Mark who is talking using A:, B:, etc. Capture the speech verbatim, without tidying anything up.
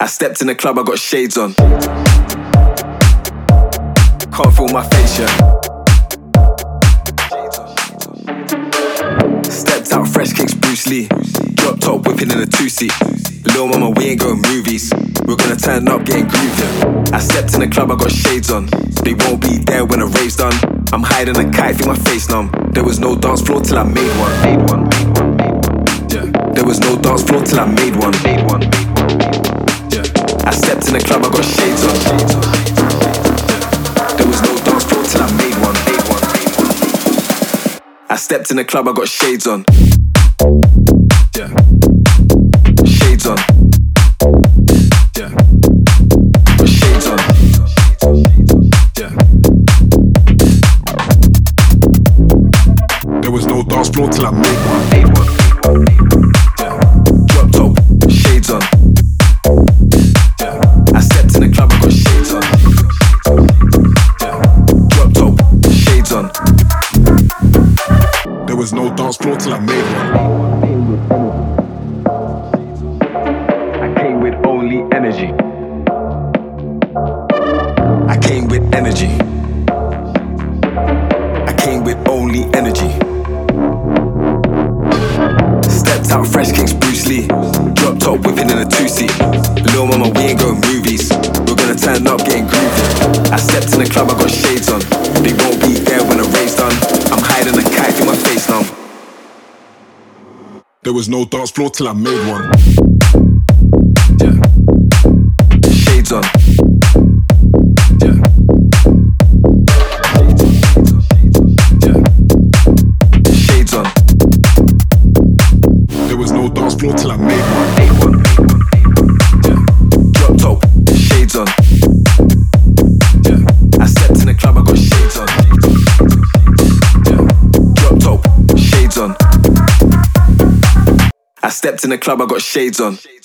A: I stepped in the club, I got shades on. Can't feel my face yet. Stepped out, fresh kicks, Bruce Lee. Drop top, whipping in a two-seat. Lil' mama, we ain't going movies. We're gonna turn up, getting groovy. I stepped in the club, I got shades on. They won't be there when the rave's done. I'm hiding a kite, feel my face numb. There was no dance floor till I made one. Made one, made one, made one. Yeah. There was no dance floor till I made one. Made one, made one, made one. Yeah. I stepped in the club, I got shades on. Shades on. Yeah. There was no dance floor till I made one. Made one, made one. I stepped in the club, I got shades on. Yeah. Shades on. Yeah. Got shades on. Yeah. There was no dance floor till I made one. Made one. Yeah. Drop top, shades on. Yeah. I stepped in the club, I got shades on. Yeah. Drop top, shades on. There was no dance floor till I made one. I came with only energy. I came with energy. I came with only energy. Stepped out, fresh kicks, Bruce Lee. Drop top, whipping in a two-seat. Lil' mama, we ain't going movies. We're gonna turn up, getting groovy. I stepped in the club, I got shades on. They won't be there when the rave's done. I'm hiding a kite, feel my face numb. There was no dance floor till I made one. Yeah. Shades on. Yeah. Yeah. Shades on. There was no dance floor till I made one. Made one. Yeah. Drop top, shades on. Yeah. I stepped in the club, I got shades on. Yeah. Drop top, shades on. I stepped in the club, I got shades on.